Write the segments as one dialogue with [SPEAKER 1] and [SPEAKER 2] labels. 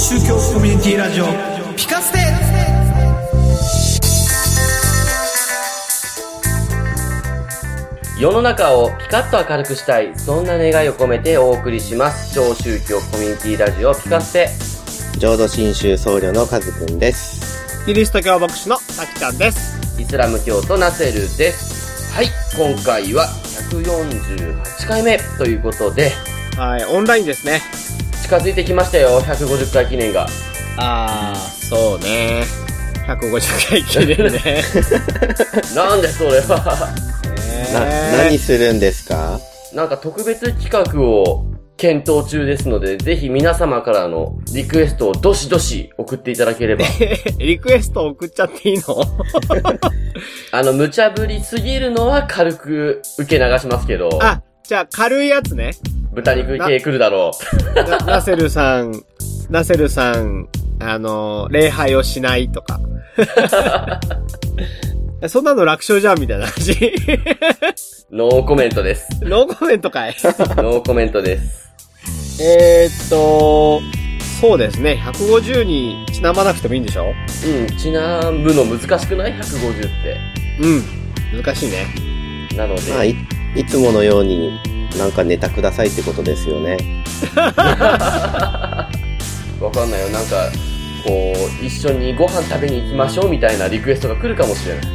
[SPEAKER 1] 宗教コミュニティラジオピカステ。
[SPEAKER 2] 世の中をピカッと明るくしたい、そんな願いを込めてお送りします。小宗教コミュニティラジオピカステ。
[SPEAKER 3] 浄土真宗僧侶のカズくんです。
[SPEAKER 4] キリスト教牧師のさきちゃんです。
[SPEAKER 2] イスラム教徒ナセルです。はい、今回は148回目ということで、
[SPEAKER 4] はい、オンラインですね。
[SPEAKER 2] 近づいてきましたよ、150回記念が。
[SPEAKER 4] そうね。150回記念ね。
[SPEAKER 2] なんでそれは。
[SPEAKER 3] 何するんですか？
[SPEAKER 2] なんか特別企画を検討中ですので、ぜひ皆様からのリクエストをどしどし送っていただければ。
[SPEAKER 4] リクエスト送っちゃっていいの？
[SPEAKER 2] 無茶ぶりすぎるのは軽く受け流しますけど。
[SPEAKER 4] じゃあ軽いやつね。
[SPEAKER 2] 豚肉系来るだろう。
[SPEAKER 4] ナセルさん、礼拝をしないとか。そんなの楽勝じゃんみたいな話。
[SPEAKER 2] ノーコメントです。
[SPEAKER 4] ノーコメントかい。
[SPEAKER 2] ノーコメントです。
[SPEAKER 4] そうですね。150にちなまなくてもいいんでしょ？
[SPEAKER 2] うん、ちなむの難しくない？ 150 って。
[SPEAKER 4] 難しいね。
[SPEAKER 2] なので。
[SPEAKER 3] いつものようになんかネタくださいってことですよね。
[SPEAKER 2] わかんないよ。なんか、こう、一緒にご飯食べに行きましょうみたいなリクエストが来るかもしれない。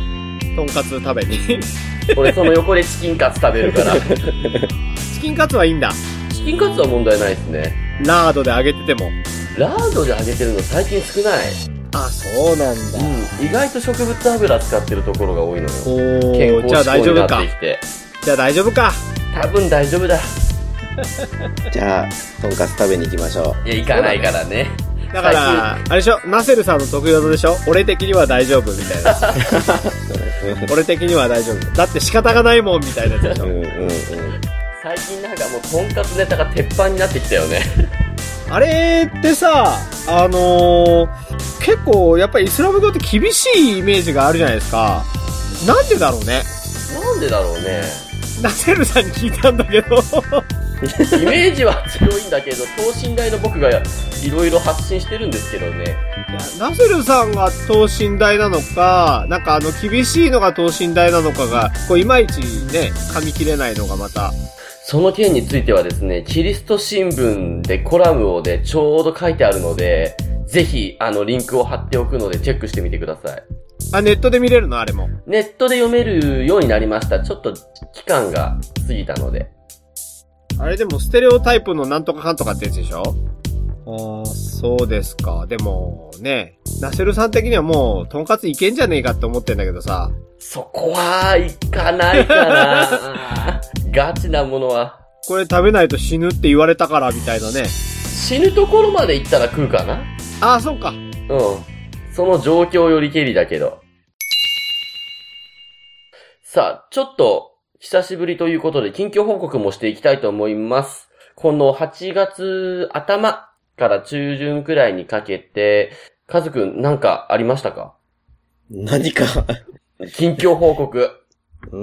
[SPEAKER 4] とんかつ食べに。
[SPEAKER 2] 俺その横でチキンカツ食べるから。
[SPEAKER 4] チキンカツはいいんだ。
[SPEAKER 2] チキンカツは問題ないですね。
[SPEAKER 4] ラードで揚げてても。
[SPEAKER 2] ラードで揚げてるの最近少ない。
[SPEAKER 4] そうなんだ。
[SPEAKER 2] 意外と植物油使ってるところが多いのよ。
[SPEAKER 4] 健康志向になってき
[SPEAKER 2] て。
[SPEAKER 4] じゃあ大丈夫か。
[SPEAKER 2] 多分大丈夫だ。
[SPEAKER 3] じゃあ、とんかつ食べに行きましょう。
[SPEAKER 2] いや、行かないからね。
[SPEAKER 4] だから、あれでしょ、ナセルさんの得意技でしょ、俺的には大丈夫みたいな。俺的には大丈夫。だって仕方がないもんみたいなやつでしょ。
[SPEAKER 2] 最近なんかもうとんかつネタが鉄板になってきたよね。
[SPEAKER 4] あれってさ、結構やっぱりイスラム教って厳しいイメージがあるじゃないですか。なんでだろうね。
[SPEAKER 2] なんでだろうね。
[SPEAKER 4] ナセルさんに聞いたんだけど。
[SPEAKER 2] イメージは強いんだけど、等身大の僕がいろいろ発信してるんですけどね。
[SPEAKER 4] いや、ナセルさんが等身大なのか、なんか厳しいのが等身大なのかが、いまいちね、噛み切れないのがまた。
[SPEAKER 2] その件についてはですね、キリスト新聞でコラムをでちょうど書いてあるので、ぜひ、リンクを貼っておくのでチェックしてみてください。
[SPEAKER 4] ネットで見れるのあれも。
[SPEAKER 2] ネットで読めるようになりました。ちょっと期間が過ぎたので。
[SPEAKER 4] あれでもステレオタイプのなんとかかんとかってやつでしょ？そうですか。でもね、ナセルさん的にはもうとんかついけんじゃねえかって思ってんだけどさ。
[SPEAKER 2] そこはいかないかな。ガチなものは。
[SPEAKER 4] これ食べないと死ぬって言われたからみたいなね。
[SPEAKER 2] 死ぬところまで行ったら食うかな？
[SPEAKER 4] そうか。
[SPEAKER 2] その状況よりけりだけど。さあ、ちょっと久しぶりということで近況報告もしていきたいと思います。この8月頭から中旬くらいにかけて、カズくんなんかありましたか？
[SPEAKER 3] 何か
[SPEAKER 2] 近況報告。
[SPEAKER 3] お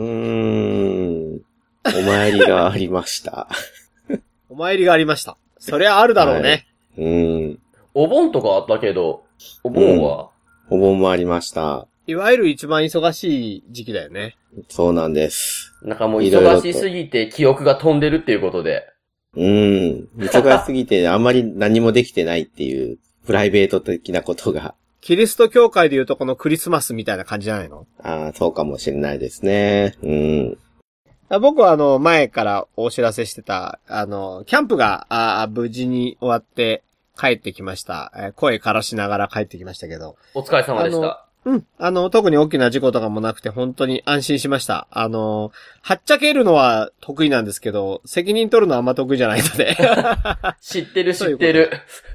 [SPEAKER 3] 参りがありました。
[SPEAKER 4] お参りがありました。そりゃあるだろうね。
[SPEAKER 2] お盆とかあったけど、お盆は、
[SPEAKER 3] お盆もありました。
[SPEAKER 4] いわゆる一番忙しい時期だよね。
[SPEAKER 3] そうなんです。
[SPEAKER 2] なんかもう忙しすぎて記憶が飛んでるっていうことで。
[SPEAKER 3] 忙しすぎてあんまり何もできてないっていうプライベート的なことが。
[SPEAKER 4] キリスト教会でいうとこのクリスマスみたいな感じじゃないの？
[SPEAKER 3] そうかもしれないですね。
[SPEAKER 4] 僕は前からお知らせしてた、キャンプが、無事に終わって帰ってきました。声枯らしながら帰ってきましたけど。
[SPEAKER 2] お疲れ様でした。
[SPEAKER 4] 特に大きな事故とかもなくて本当に安心しました。はっちゃけるのは得意なんですけど、責任取るのはあんま得意じゃないので。
[SPEAKER 2] 知ってる。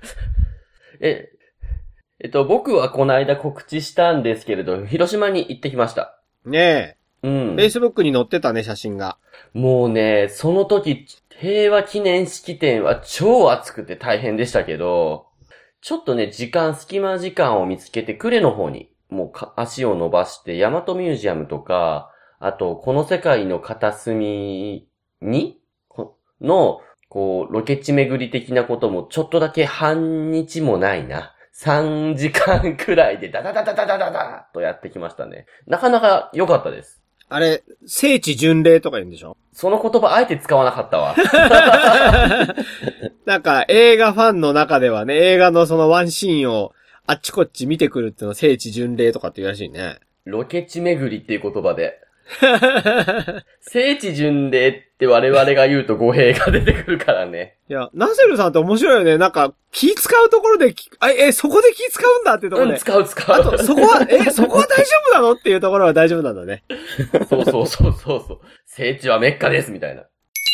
[SPEAKER 2] 僕はこの間告知したんですけれど、広島に行ってきました。
[SPEAKER 4] ねえ。Facebook に載ってたね、写真が。
[SPEAKER 2] もうね、その時、平和記念式典は超暑くて大変でしたけど、ちょっとね、隙間時間を見つけて呉の方に、もう足を伸ばして、大和ミュージアムとか、あと、この世界の片隅に、のこう、ロケ地巡り的なこともちょっとだけ半日もないな。3時間くらいでダダダダダダダダとやってきましたね。なかなか良かったです。
[SPEAKER 4] あれ、聖地巡礼とか言うんでしょ？
[SPEAKER 2] その言葉あえて使わなかったわ。
[SPEAKER 4] なんか映画ファンの中ではね、映画のそのワンシーンをあっちこっち見てくるっていうのは聖地巡礼とかって言うらしいね。
[SPEAKER 2] ロケ地巡りっていう言葉で。聖地巡礼って我々が言うと語弊が出てくるからね。
[SPEAKER 4] いや、ナセルさんって面白いよね。なんか、気使うところで、そこで気使うんだっていうところで。
[SPEAKER 2] 使う。
[SPEAKER 4] あと、そこは大丈夫なのっていうところは大丈夫なんだね。
[SPEAKER 2] そう。聖地はメッカです、みたいな。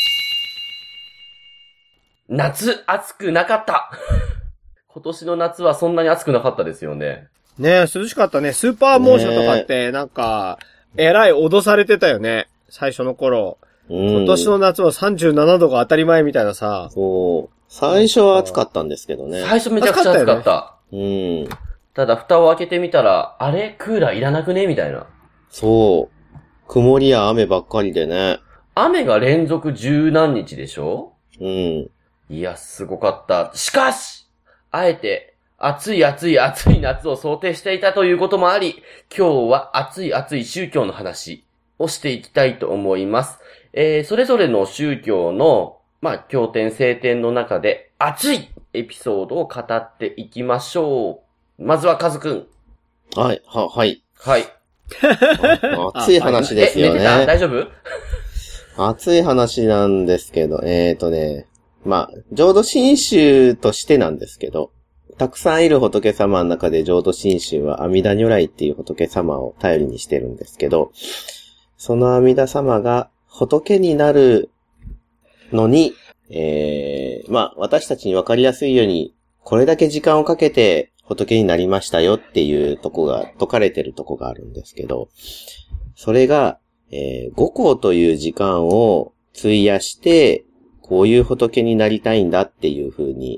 [SPEAKER 2] 夏、暑くなかった。今年の夏はそんなに暑くなかったですよね。
[SPEAKER 4] ねえ、涼しかったね。スーパー猛暑とかって、なんか、えらい脅されてたよね。最初の頃。今年の夏は37度が当たり前みたいなさ。
[SPEAKER 3] そう。最初は暑かったんですけどね。
[SPEAKER 2] 最初めちゃくちゃ暑かった。ただ蓋を開けてみたら、あれクーラーいらなくねみたいな。
[SPEAKER 3] そう。曇りや雨ばっかりでね。
[SPEAKER 2] 雨が連続十何日でしょ？
[SPEAKER 3] い
[SPEAKER 2] や、すごかった。しかし、あえて、暑い夏を想定していたということもあり、今日は熱い宗教の話をしていきたいと思います。それぞれの宗教の、経典聖典の中で熱いエピソードを語っていきましょう。まずはカズくん。
[SPEAKER 3] はい。
[SPEAKER 2] はい。
[SPEAKER 3] 熱い話ですよね。
[SPEAKER 2] 寝てた？大丈夫？
[SPEAKER 3] 熱い話なんですけど、浄土真宗としてなんですけど、たくさんいる仏様の中で浄土真宗は阿弥陀如来っていう仏様を頼りにしてるんですけど、その阿弥陀様が仏になるのに、私たちにわかりやすいように、これだけ時間をかけて仏になりましたよっていうとこが、説かれてるとこがあるんですけど、それが、五行という時間を費やして、こういう仏になりたいんだっていう風に、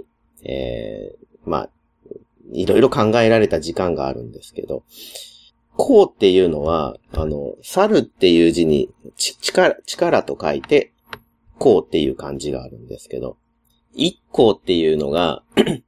[SPEAKER 3] いろいろ考えられた時間があるんですけど、功っていうのは、猿っていう字に力と書いて、功っていう漢字があるんですけど、一功っていうのが、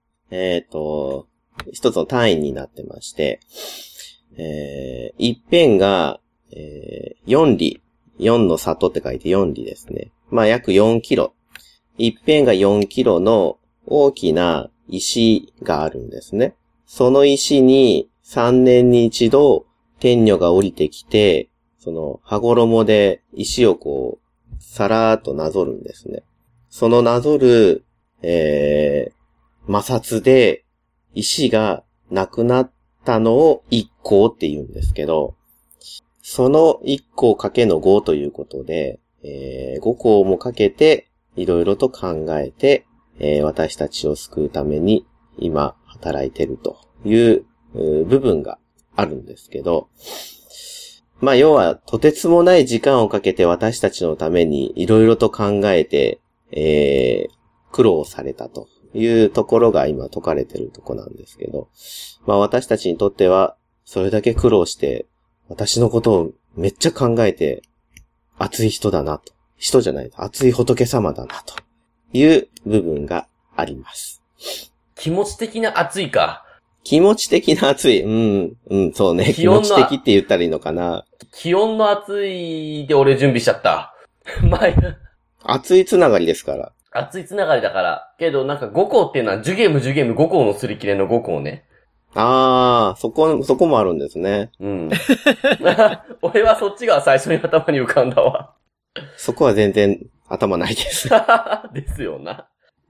[SPEAKER 3] 一つの単位になってまして、一辺が、4里、4の里って書いて4里ですね。約4キロ。一辺が4キロの大きな石があるんですね。その石に3年に一度天女が降りてきて、その羽衣で石をさらーっとなぞるんですね。そのなぞる、摩擦で石がなくなったのを一功って言うんですけど、その一功かけの5ということで、5功もかけていろいろと考えて、私たちを救うために今働いてるという部分があるんですけど、要はとてつもない時間をかけて私たちのためにいろいろと考えて、苦労されたというところが今説かれてるとこなんですけど、私たちにとってはそれだけ苦労して私のことをめっちゃ考えて熱い人だなと。人じゃない、熱い仏様だなという部分があります。
[SPEAKER 2] 気持ち的な熱いか。
[SPEAKER 3] 気持ち的な熱い。そうね。気持ち的って言ったらいいのかな。
[SPEAKER 2] 気温の熱いで俺準備しちゃった。
[SPEAKER 3] 熱いつながりですから。
[SPEAKER 2] 熱いつながりだから。けどなんか5校っていうのは10ゲーム5校のすり切れの5校ね。
[SPEAKER 3] そこもあるんですね。
[SPEAKER 2] 俺はそっちが最初に頭に浮かんだわ。
[SPEAKER 3] そこは全然頭ないです。
[SPEAKER 2] ですよな。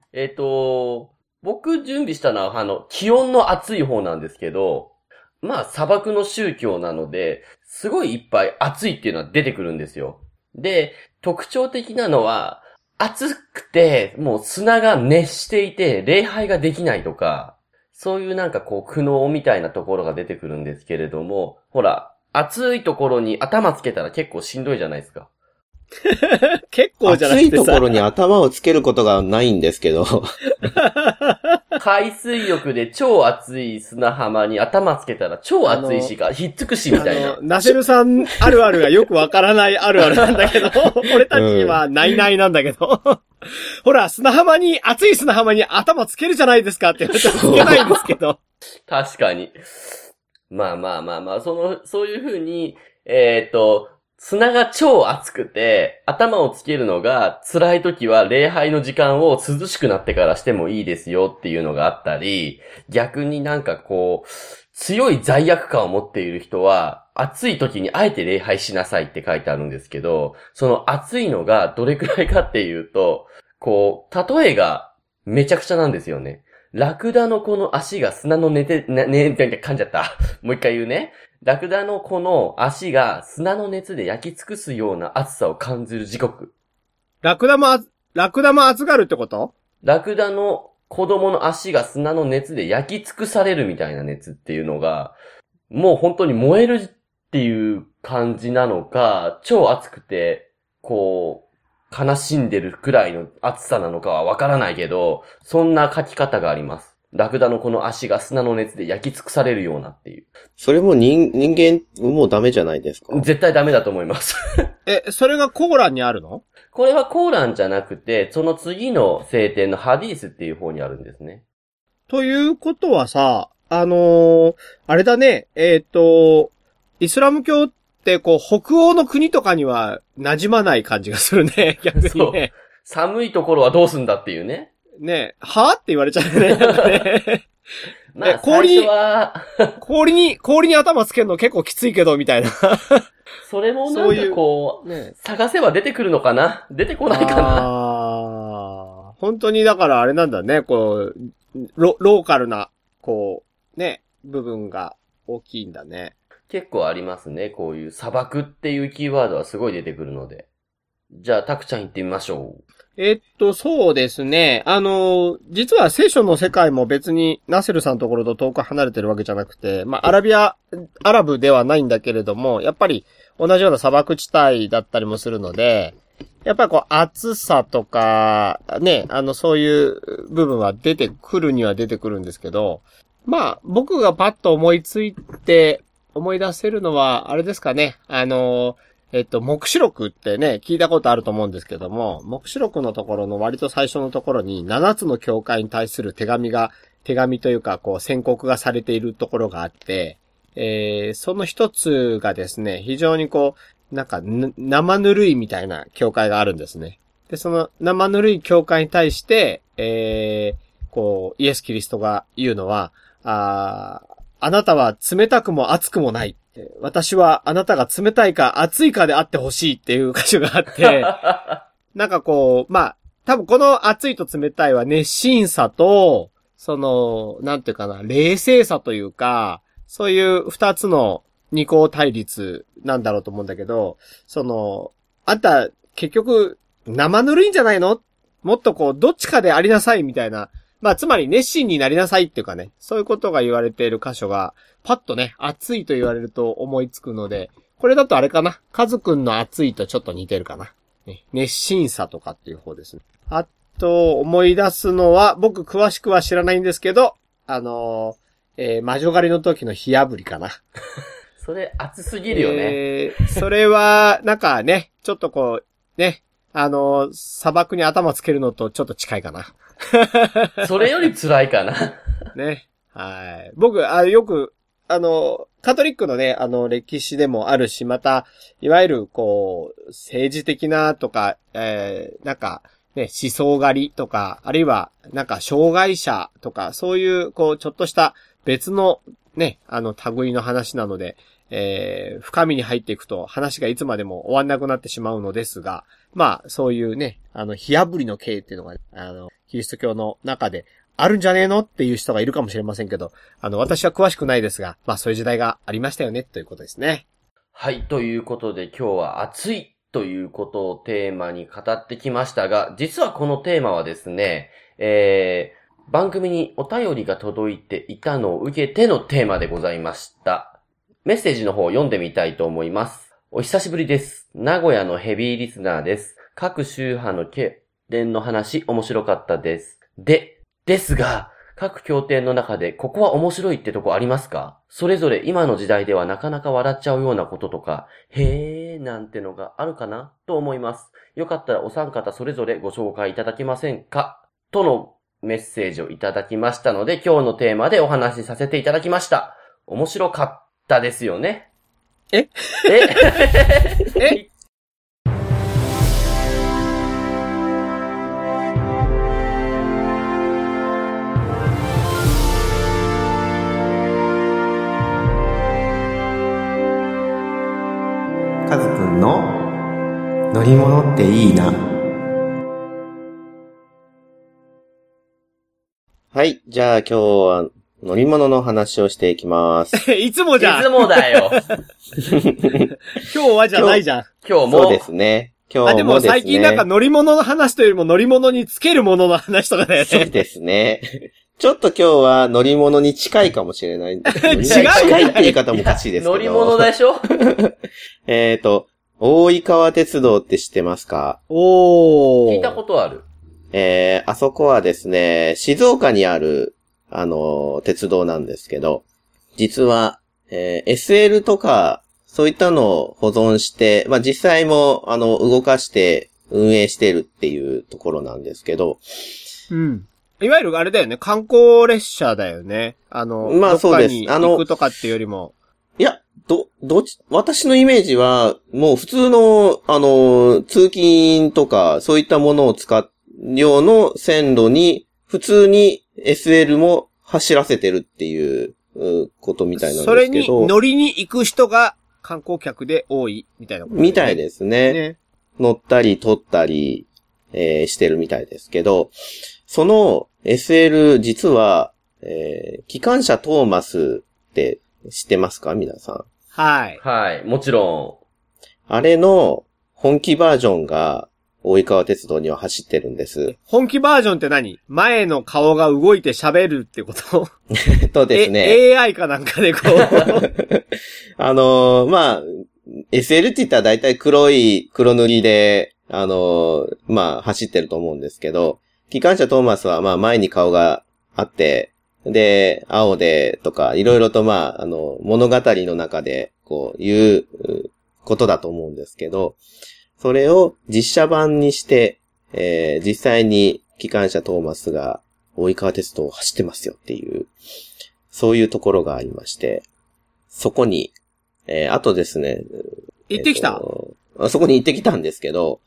[SPEAKER 2] 僕準備したのは気温の熱い方なんですけど、砂漠の宗教なので、すごいいっぱい熱いっていうのは出てくるんですよ。で、特徴的なのは、暑くて、もう砂が熱していて、礼拝ができないとか、そういうなんか苦悩みたいなところが出てくるんですけれども、ほら、暑いところに頭つけたら結構しんどいじゃないですか。
[SPEAKER 4] 結構じゃなくてさ。
[SPEAKER 3] 暑いところに頭をつけることがないんですけど。
[SPEAKER 2] 海水浴で超熱い砂浜に頭つけたら超熱いしがひっつくしみたいな。
[SPEAKER 4] ナセルさんあるあるがよくわからないあるあるなんだけど、俺たちにはないないなんだけど。 ほら、熱い砂浜に頭つけるじゃないですかって言われてもつけないんですけど。
[SPEAKER 2] 確かに。まあ、そういう風に、砂が超熱くて、頭をつけるのが辛い時は礼拝の時間を涼しくなってからしてもいいですよっていうのがあったり、逆になんかこう、強い罪悪感を持っている人は、暑い時にあえて礼拝しなさいって書いてあるんですけど、その暑いのがどれくらいかっていうと、こう、例えがめちゃくちゃなんですよね。ラクダのこの足が砂の噛んじゃった。もう一回言うね。ラクダのこの足が砂の熱で焼き尽くすような熱さを感じる時刻。
[SPEAKER 4] ラクダも熱がるってこと？
[SPEAKER 2] ラクダの子供の足が砂の熱で焼き尽くされるみたいな熱っていうのが、もう本当に燃えるっていう感じなのか、超熱くて、こう、悲しんでるくらいの熱さなのかはわからないけど、そんな書き方があります。ラクダのこの足が砂の熱で焼き尽くされるようなっていう。
[SPEAKER 3] それも人間、もうダメじゃないですか？
[SPEAKER 2] 絶対ダメだと思います。
[SPEAKER 4] それがコーランにあるの？
[SPEAKER 2] これはコーランじゃなくて、その次の聖典のハディースっていう方にあるんですね。
[SPEAKER 4] ということはさ、あれだね、イスラム教ってこう、北欧の国とかには馴染まない感じがするね、逆にね。
[SPEAKER 2] 寒いところはどうすんだっていうね。
[SPEAKER 4] ねえ、はぁって言われちゃうね。
[SPEAKER 2] まあ、最初は
[SPEAKER 4] 氷に頭つけるの結構きついけど、みたいな。
[SPEAKER 2] それもなんかこう、ね、探せば出てくるのかな？出てこないかな？
[SPEAKER 4] 本当にだからあれなんだね、こう、ローカルな、こう、ね、部分が大きいんだね。
[SPEAKER 2] 結構ありますね。こういう砂漠っていうキーワードはすごい出てくるので。じゃあ、タクちゃん行ってみましょう。
[SPEAKER 4] そうですね。実は聖書の世界も別にナセルさんのところと遠く離れてるわけじゃなくて、まあ、アラブではないんだけれども、やっぱり同じような砂漠地帯だったりもするので、やっぱりこう暑さとか、ね、そういう部分は出てくるには出てくるんですけど、まあ、僕がパッと思い出せるのは、あれですかね、黙示録ってね、聞いたことあると思うんですけども、黙示録のところの割と最初のところに7つの教会に対する手紙というか、こう宣告がされているところがあって、その一つがですね、非常にこう、なんか生ぬるいみたいな教会があるんですね。で、その生ぬるい教会に対して、こう、イエス・キリストが言うのは、あなたは冷たくも熱くもない。私はあなたが冷たいか熱いかであってほしいっていう箇所があって、なんかこう、まあ、多分この熱いと冷たいは熱心さと、なんていうかな、冷静さというか、そういう二つの二項対立なんだろうと思うんだけど、あんた結局生ぬるいんじゃないの？もっとこう、どっちかでありなさいみたいな、まあ、つまり熱心になりなさいっていうかね、そういうことが言われている箇所が、パッとね、熱いと言われると思いつくので、これだとあれかな、カズくんの熱いとちょっと似てるかな。ね、熱心さとかっていう方ですね。あと、思い出すのは、僕詳しくは知らないんですけど、魔女狩りの時の火炙りかな。
[SPEAKER 2] それ熱すぎるよね。
[SPEAKER 4] それは、なんかね、ちょっとこう、ね、砂漠に頭つけるのとちょっと近いかな。
[SPEAKER 2] それより辛いかな。
[SPEAKER 4] ね。はい。僕、よく、カトリックのね、歴史でもあるし、また、いわゆる、こう、政治的なとか、なんか、ね、思想狩りとか、あるいは、なんか、障害者とか、そういう、こう、ちょっとした別の、ね、類の話なので、深みに入っていくと、話がいつまでも終わんなくなってしまうのですが、まあ、そういうね、火炙りの刑っていうのが、キリスト教の中であるんじゃねえのっていう人がいるかもしれませんけど、私は詳しくないですが、まあそういう時代がありましたよね、ということですね。
[SPEAKER 2] はい、ということで今日は暑いということをテーマに語ってきましたが、実はこのテーマはですね、番組にお便りが届いていたのを受けてのテーマでございました。メッセージの方を読んでみたいと思います。お久しぶりです。名古屋のヘビーリスナーです。各宗派の経典の話面白かったです。ですが、 各経典の中でここは面白いってとこありますか？それぞれ今の時代ではなかなか笑っちゃうようなこととか、へーなんてのがあるかなと思います。よかったらお三方それぞれご紹介いただけませんか？とのメッセージをいただきましたので、今日のテーマでお話しさせていただきました。面白かったですよね。
[SPEAKER 4] え
[SPEAKER 3] カズくんの乗り物っていいな。はい。じゃあ今日は乗り物の話をしていきます。
[SPEAKER 4] いつもじゃん。
[SPEAKER 2] いつもだよ。
[SPEAKER 4] 今日はじゃないじゃん。
[SPEAKER 2] 今日も。
[SPEAKER 3] そうですね。今日もですね。
[SPEAKER 4] でも最近なんか乗り物の話というよりも乗り物につけるものの話とかだよね。
[SPEAKER 3] そうですね。ちょっと今日は乗り物に近いかもしれない。近いって言い方もおかしいですけど。
[SPEAKER 2] 乗り物でしょ
[SPEAKER 3] 大井川鉄道って知ってますか？
[SPEAKER 4] 聞
[SPEAKER 2] いたことある。
[SPEAKER 3] あそこはですね、静岡にある、鉄道なんですけど、実は、SL とか、そういったのを保存して、まあ、実際も、動かして運営してるっていうところなんですけど、
[SPEAKER 4] うん。いわゆるあれだよね、観光列車だよね。
[SPEAKER 3] まあそうです。
[SPEAKER 4] どっかに行くとかっていうよりも。
[SPEAKER 3] いや、私のイメージは、もう普通の、通勤とか、そういったものを使う用の線路に、普通に SL も走らせてるっていうことみたいなんですけど。
[SPEAKER 4] それに乗りに行く人が観光客で多いみたいなこと、ね。
[SPEAKER 3] みたいですね。乗ったり取ったり、してるみたいですけど、その SL 実は、機関車トーマスって知ってますか皆さん。
[SPEAKER 4] はい。
[SPEAKER 2] はい、もちろ
[SPEAKER 3] ん。あれの本気バージョンが大井川鉄道には走ってるんです。
[SPEAKER 4] 本気バージョンって何？前の顔が動いて喋るってこと
[SPEAKER 3] ですね。
[SPEAKER 4] AI かなんかでこう。
[SPEAKER 3] まあ、SL って言ったら大体黒塗りで、まあ、走ってると思うんですけど、機関車トーマスはまあ前に顔があって、で、青でとか、いろいろとまあ、物語の中で、こう、言うことだと思うんですけど、それを実写版にして、実際に機関車トーマスが大井川鉄道を走ってますよっていう、そういうところがありまして、そこに、あとですね、
[SPEAKER 4] 行ってきた？
[SPEAKER 3] そこに行ってきたんですけど、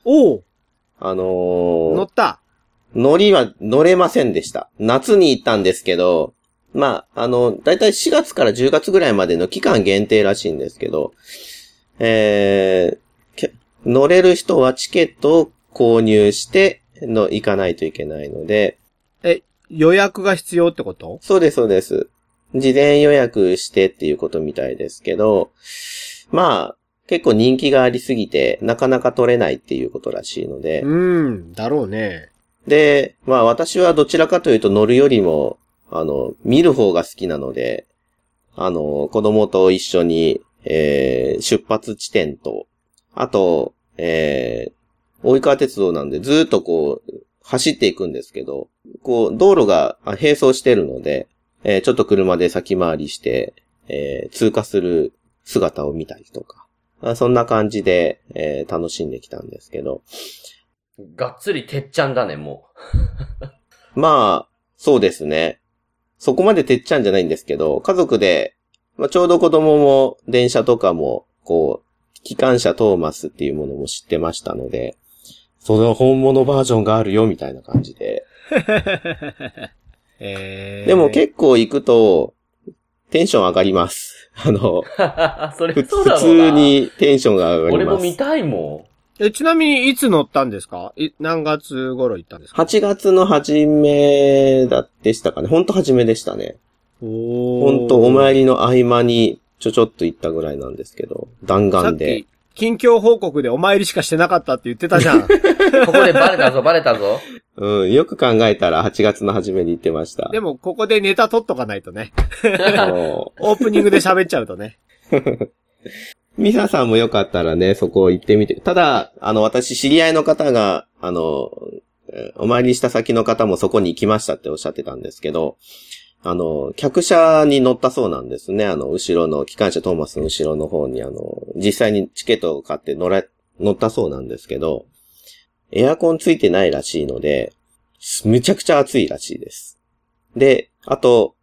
[SPEAKER 4] 乗った？
[SPEAKER 3] 乗れませんでした。夏に行ったんですけど、まあ、だいたい4月から10月ぐらいまでの期間限定らしいんですけど、乗れる人はチケットを購入して行かないといけないので。
[SPEAKER 4] 予約が必要ってこと？
[SPEAKER 3] そうです、そうです。事前予約してっていうことみたいですけど、まあ、結構人気がありすぎて、なかなか取れないっていうことらしいので。
[SPEAKER 4] だろうね。
[SPEAKER 3] で、まあ私はどちらかというと乗るよりも、見る方が好きなので、子供と一緒に、出発地点と、あと、大井川鉄道なんでずっとこう、走っていくんですけど、こう、道路が並走してるので、ちょっと車で先回りして、通過する姿を見たりとか、そんな感じで、楽しんできたんですけど。
[SPEAKER 2] がっつりてっちゃんだね、も
[SPEAKER 3] う。まあ、そうですね。そこまでてっちゃんじゃないんですけど、家族で、まあ、ちょうど子供も電車とかも、こう、機関車トーマスっていうものも知ってましたので、その本物バージョンがあるよ、みたいな感じで。でも結構行くと、テンション上がります。
[SPEAKER 2] それそうだろうな。
[SPEAKER 3] 普通にテンションが上がります。
[SPEAKER 2] 俺も見たいも
[SPEAKER 4] ん。ちなみにいつ乗ったんですか？何月頃行ったんですか？
[SPEAKER 3] 8 月の初めでしたかね。ほんと初めでしたね。ほんとお参りの合間にちょっと行ったぐらいなんですけど、弾丸で。
[SPEAKER 4] さっき近況報告でお参りしかしてなかったって言ってたじゃん。
[SPEAKER 2] ここでバレたぞ。
[SPEAKER 3] うん、よく考えたら8月の初めに行ってました。
[SPEAKER 4] でもここでネタ取っとかないとね。オープニングで喋っちゃうとね。
[SPEAKER 3] ミサさんもよかったらね、そこ行ってみて。ただ、私知り合いの方が、 お参りした先の方もそこに行きましたっておっしゃってたんですけど、客車に乗ったそうなんですね。後ろの、機関車トーマスの後ろの方に実際にチケットを買って乗ったそうなんですけど、エアコンついてないらしいので、めちゃくちゃ暑いらしいです。で、あと、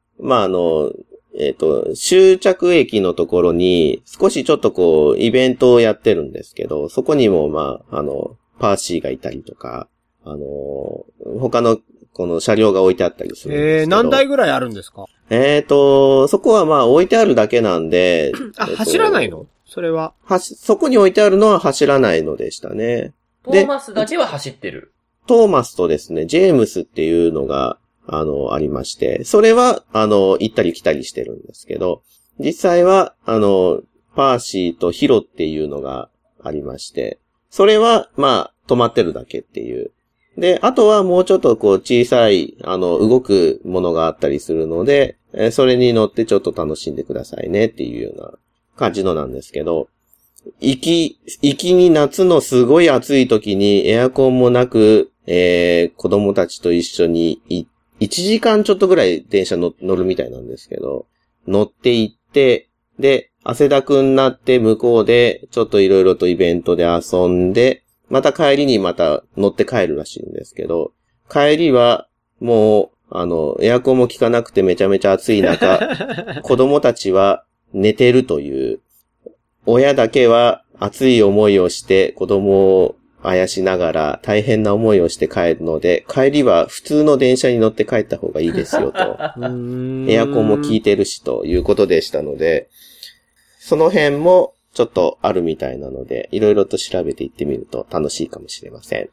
[SPEAKER 3] 終着駅のところに、少しちょっとこう、イベントをやってるんですけど、そこにもパーシーがいたりとか、他の、この車両が置いてあったりするんですけど。
[SPEAKER 4] 何台ぐらいあるんですか？
[SPEAKER 3] そこは置いてあるだけなんで。
[SPEAKER 4] 走らないの？それは。
[SPEAKER 3] そこに置いてあるのは走らないのでしたね。
[SPEAKER 2] トーマスだけは走ってる。
[SPEAKER 3] トーマスとですね、ジェームスっていうのが、ありまして、それは、行ったり来たりしてるんですけど、実際は、パーシーとヒロっていうのがありまして、それは、止まってるだけっていう。で、あとはもうちょっとこう小さい、動くものがあったりするので、それに乗ってちょっと楽しんでくださいねっていうような感じのなんですけど、行きに夏のすごい暑い時にエアコンもなく、子供たちと一緒に1時間ちょっとぐらい電車乗るみたいなんですけど、乗って行って、で、汗だくになって向こうでちょっといろいろとイベントで遊んで、また帰りにまた乗って帰るらしいんですけど、帰りはもう、エアコンも効かなくてめちゃめちゃ暑い中、子供たちは寝てるという、親だけは熱い思いをして子供をあやしながら大変な思いをして帰るので、帰りは普通の電車に乗って帰った方がいいですよと。エアコンも効いてるしということでしたので、その辺もちょっとあるみたいなので、いろいろと調べていってみると楽しいかもしれません。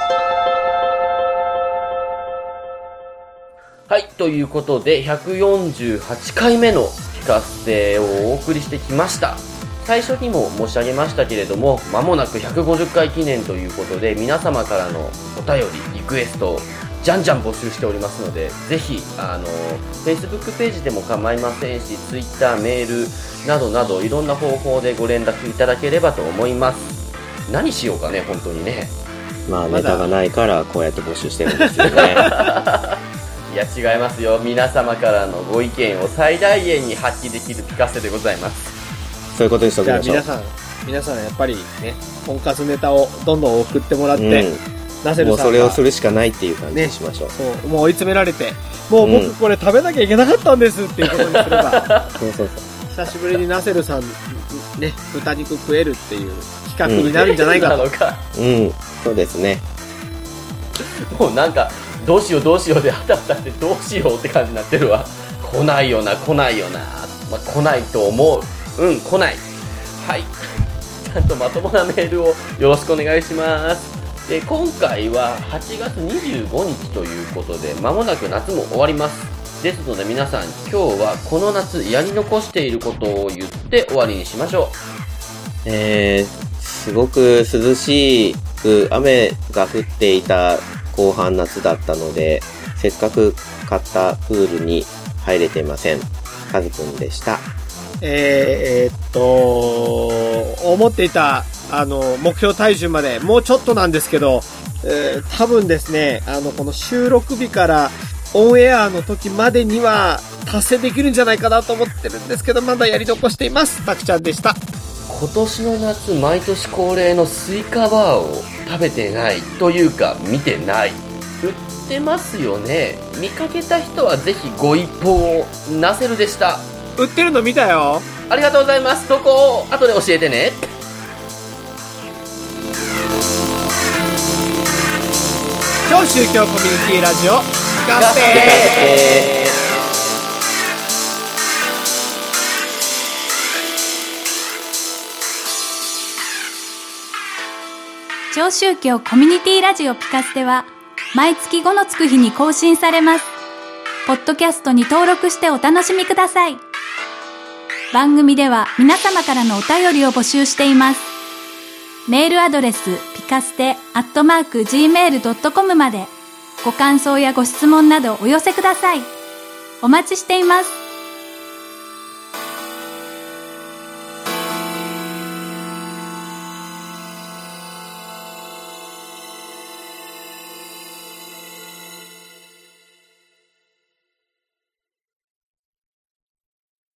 [SPEAKER 2] はい、ということで、148回目のピカステをお送りしてきました。最初にも申し上げましたけれども、間もなく150回記念ということで、皆様からのお便り、リクエストをじゃんじゃん募集しておりますので、ぜひ、Facebook ページでも構いませんし、Twitter、メールなどなど、いろんな方法でご連絡いただければと思います。何しようかね、本当にね。
[SPEAKER 3] ネタがないからこうやって募集してるんですよね。
[SPEAKER 2] いや、違いますよ。皆様からのご意見を最大限に発揮できるピカステでございます。
[SPEAKER 3] そういうことにしておきましょう。
[SPEAKER 4] じゃあ皆さんやっぱりね、婚活ネタをどんどん送ってもらって、ナセルさんが
[SPEAKER 3] もうそれをするしかないっていう感じにしましょう。
[SPEAKER 4] そう、もう追い詰められて、もう僕これ食べなきゃいけなかったんですっていうことにすれば、
[SPEAKER 3] そう。
[SPEAKER 4] 久しぶりにナセルさん、ね、豚肉食えるっていう企画になるんじゃないかと。
[SPEAKER 3] そうですね。
[SPEAKER 2] もうなんか、どうしようであたふたしてどうしようって感じになってるわ。来ないよな。来ないと思う。来ない。はい。ちゃんとまともなメールをよろしくお願いします。で、今回は8月25日ということで、間もなく夏も終わります。ですので皆さん、今日はこの夏やり残していることを言って終わりにしましょ
[SPEAKER 3] う。すごく涼しく雨が降っていた後半夏だったので、せっかく買ったプールに入れてません。カズくんでした。
[SPEAKER 4] 思っていた、目標体重までもうちょっとなんですけど、多分ですね、この収録日からオンエアの時までには達成できるんじゃないかなと思ってるんですけど、まだやり残しています。たくちゃんでした。
[SPEAKER 2] 今年の夏、毎年恒例のスイカバーを食べてないというか見てない。売ってますよね。見かけた人はぜひご一報を。ナセルでした。
[SPEAKER 4] 売ってるの見たよ。
[SPEAKER 2] ありがとうございます。どこを後で教えてね。
[SPEAKER 4] 超宗教コミュニティラジオガステ
[SPEAKER 5] 超宗教コミュニティラジオピカステは毎月5のつく日に更新されます。ポッドキャストに登録してお楽しみください。番組では皆様からのお便りを募集しています。メールアドレスピカステ@gmail.com までご感想やご質問などお寄せください。お待ちしています。